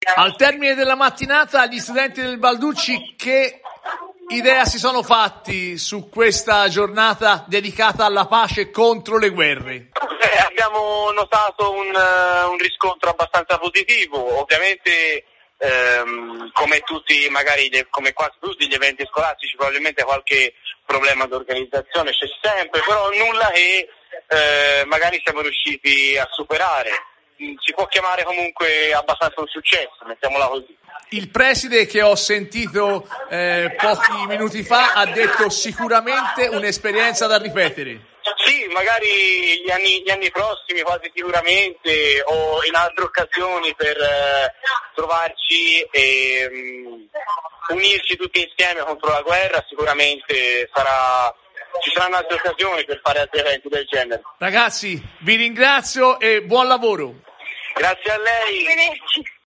Al termine della mattinata gli studenti del Balducci che idea si sono fatti su questa giornata dedicata alla pace contro le guerre? Abbiamo notato un riscontro abbastanza positivo, ovviamente come tutti, magari come quasi tutti gli eventi scolastici, probabilmente qualche problema di organizzazione c'è sempre, però nulla che magari siamo riusciti a superare. Si può chiamare comunque abbastanza un successo, mettiamola così. Il preside che ho sentito pochi minuti fa ha detto sicuramente un'esperienza da ripetere. Sì, magari gli anni prossimi quasi sicuramente, o in altre occasioni per trovarci e unirci tutti insieme contro la guerra, sicuramente ci saranno altre occasioni per fare altri eventi del genere. Ragazzi, vi ringrazio e buon lavoro. Grazie a lei.